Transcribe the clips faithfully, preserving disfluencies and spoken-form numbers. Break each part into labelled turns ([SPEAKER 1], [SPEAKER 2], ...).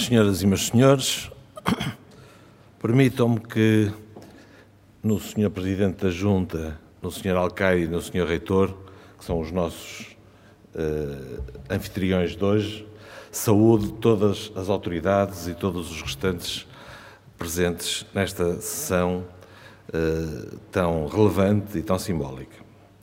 [SPEAKER 1] senhoras e meus senhores, permitam-me que no senhor Presidente da Junta, no senhor Alcaide e no senhor Reitor, que são os nossos uh, anfitriões de hoje, saúde todas as autoridades e todos os restantes presentes nesta sessão uh, tão relevante e tão simbólica.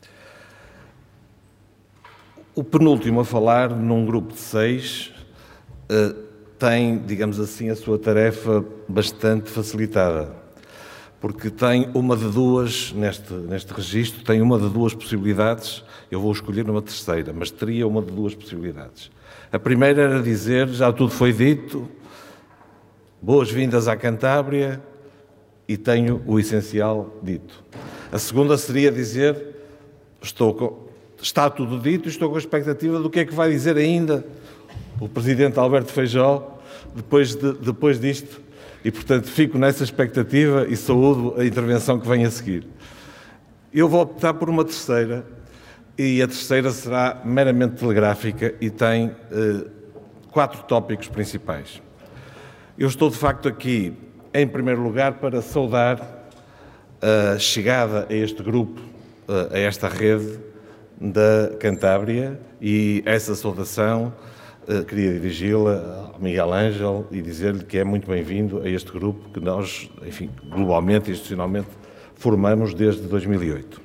[SPEAKER 1] O penúltimo a falar, num grupo de seis, uh, tem, digamos assim, a sua tarefa bastante facilitada, porque tem uma de duas, neste, neste registro, tem uma de duas possibilidades. Eu vou escolher uma terceira, mas teria uma de duas possibilidades. A primeira era dizer, já tudo foi dito, boas-vindas à Cantábria e tenho o essencial dito. A segunda seria dizer, estou com, está tudo dito e estou com a expectativa do que é que vai dizer ainda o Presidente Alberto Feijó depois, de, depois disto. E, portanto, fico nessa expectativa e saúdo a intervenção que vem a seguir. Eu vou optar por uma terceira, e a terceira será meramente telegráfica e tem eh, quatro tópicos principais. Eu estou, de facto, aqui, em primeiro lugar, para saudar a chegada a este grupo, a esta rede da Cantábria, e essa saudação queria dirigi-la ao Miguel Ângelo e dizer-lhe que é muito bem-vindo a este grupo que nós, enfim, globalmente e institucionalmente formamos desde dois mil e oito.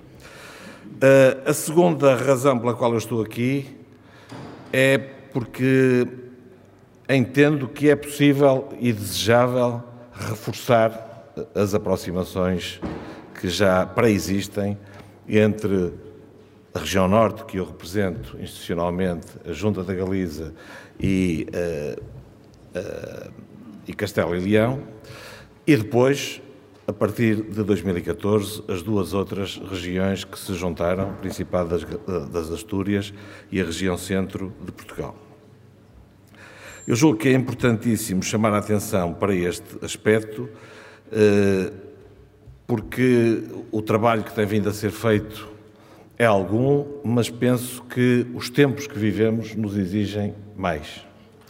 [SPEAKER 1] A segunda razão pela qual eu estou aqui é porque entendo que é possível e desejável reforçar as aproximações que já pré-existem entre a região norte, que eu represento institucionalmente, a Junta da Galiza e, uh, uh, e Castelo e Leão, e depois, a partir de dois mil e catorze, as duas outras regiões que se juntaram, o Principado das, das Astúrias e a região centro de Portugal. Eu julgo que é importantíssimo chamar a atenção para este aspecto, uh, porque o trabalho que tem vindo a ser feito é algum, mas penso que os tempos que vivemos nos exigem mais.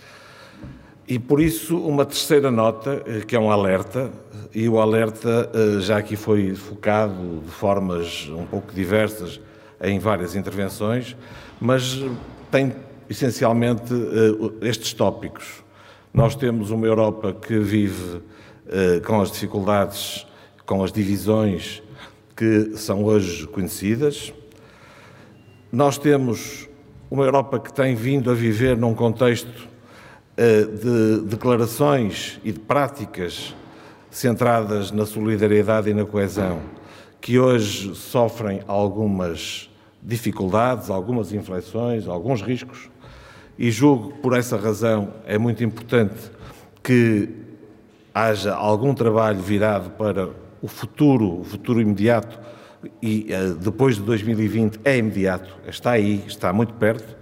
[SPEAKER 1] E por isso uma terceira nota, que é um alerta, e o alerta já aqui foi focado de formas um pouco diversas em várias intervenções, mas tem essencialmente estes tópicos. Nós temos uma Europa que vive com as dificuldades, com as divisões que são hoje conhecidas. Nós temos uma Europa que tem vindo a viver num contexto de declarações e de práticas centradas na solidariedade e na coesão, que hoje sofrem algumas dificuldades, algumas inflexões, alguns riscos, e julgo que por essa razão é muito importante que haja algum trabalho virado para o futuro, o futuro imediato, e uh, depois de dois mil e vinte é imediato, está aí, está muito perto,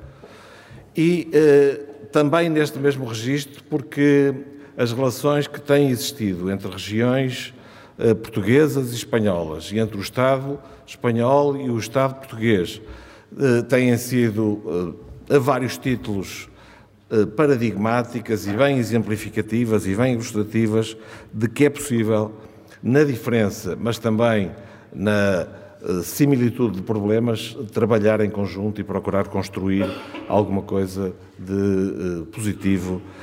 [SPEAKER 1] e uh, também neste mesmo registro, porque as relações que têm existido entre regiões uh, portuguesas e espanholas, e entre o Estado espanhol e o Estado português, uh, têm sido, uh, a vários títulos, uh, paradigmáticas e bem exemplificativas e bem ilustrativas de que é possível, na diferença, mas também na similitude de problemas, trabalhar em conjunto e procurar construir alguma coisa de positivo